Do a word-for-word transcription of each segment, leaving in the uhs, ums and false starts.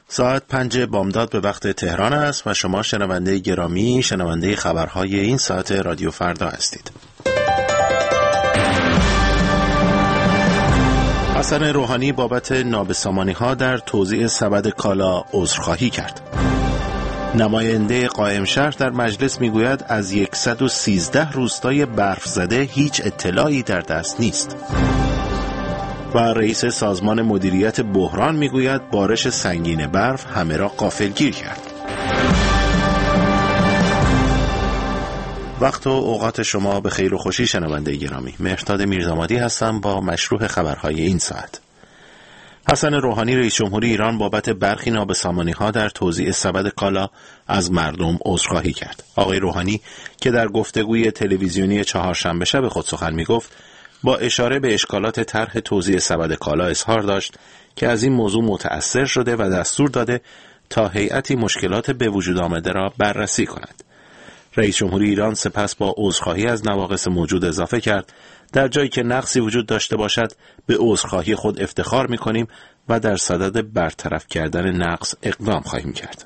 ساعت پنج بامداد به وقت تهران است و شما شنونده گرامی شنونده خبرهای این ساعت رادیو فردا هستید. حسن روحانی بابت نابسامانی‌ها در توزیع سبد کالا عذرخواهی کرد. نماینده قائم شهر در مجلس میگوید از صد و سیزده روستای برف زده هیچ اطلاعی در دست نیست. و رئیس سازمان مدیریت بحران میگوید بارش سنگین برف همه را غافلگیر کرد. وقت و اوقات شما به خیر و خوشی شنونده گرامی. مهرداد میرزامادی هستم با مشروح خبرهای این ساعت. حسن روحانی رئیس جمهوری ایران بابت برخی نابسامانی‌ها در توزیع سبد کالا از مردم عذرخواهی کرد. آقای روحانی که در گفتگوی تلویزیونی چهارشنبه شب خود سخن میگفت، با اشاره به اشکالات طرح توزیع سبد کالا اظهار داشت که از این موضوع متأثر شده و دستور داده تا هیئتی مشکلات به وجود آمده را بررسی کند. رئیس جمهوری ایران سپس با عذرخواهی از نواقص موجود اضافه کرد در جایی که نقصی وجود داشته باشد به عذرخواهی خود افتخار می‌کنیم و در صدد برطرف کردن نقص اقدام خواهیم کرد.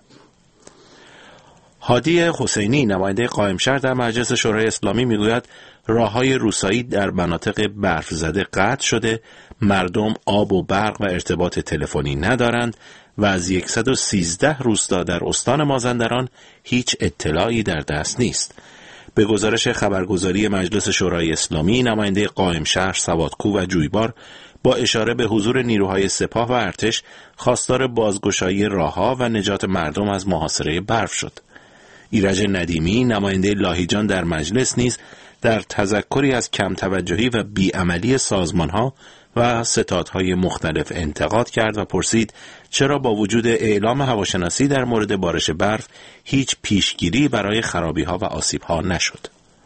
هادی حسینی نماینده قائم شهر در مجلس شورای اسلامی میگوید راه‌های روستایی در مناطق برف زده قطع شده، مردم آب و برق و ارتباط تلفنی ندارند و از صد و سیزده روستا در استان مازندران هیچ اطلاعی در دست نیست. به گزارش خبرگزاری مجلس شورای اسلامی، نماینده قائم شهر، سوادکوه و جویبار با اشاره به حضور نیروهای سپاه و ارتش خواستار بازگشایی راه‌ها و نجات مردم از محاصره برف شد. ایرج ندیمی نماینده لاهیجان در مجلس نیز در تذکری از کم توجهی و بیعملی سازمان‌ها و ستادهای مختلف انتقاد کرد و پرسید چرا با وجود اعلام هواشناسی در مورد بارش برف هیچ پیشگیری برای خرابی‌ها و آسیب‌ها نشد.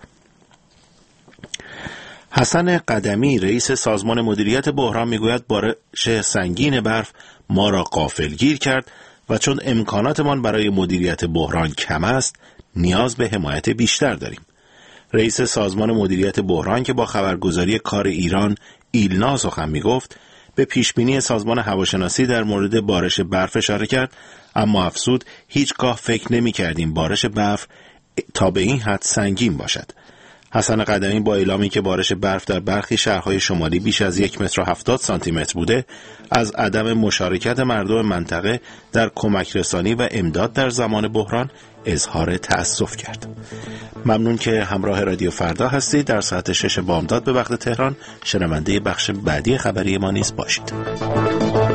حسن قدمی رئیس سازمان مدیریت بحران میگوید بارش سنگین برف ما را غافلگیر کرد و چون امکاناتمان برای مدیریت بحران کم است نیاز به حمایت بیشتر داریم. رئیس سازمان مدیریت بحران که با خبرگزاری کار ایران ایلنا سخن میگفت به پیشبینی سازمان هواشناسی در مورد بارش برف اشاره کرد، اما افزود هیچگاه فکر نمی کردیم بارش برف تا به این حد سنگین باشد. حسن قدمی با اعلامی که بارش برف در برخی شهرهای شمالی بیش از یک متر و هفتاد سانتی متر بوده، از عدم مشارکت مردم منطقه در کمک رسانی و امداد در زمان بحران اظهار تأسف کرد. ممنون که همراه رادیو فردا هستید. در ساعت شش بامداد به وقت تهران شنونده بخش بعدی خبری ما نیز باشید.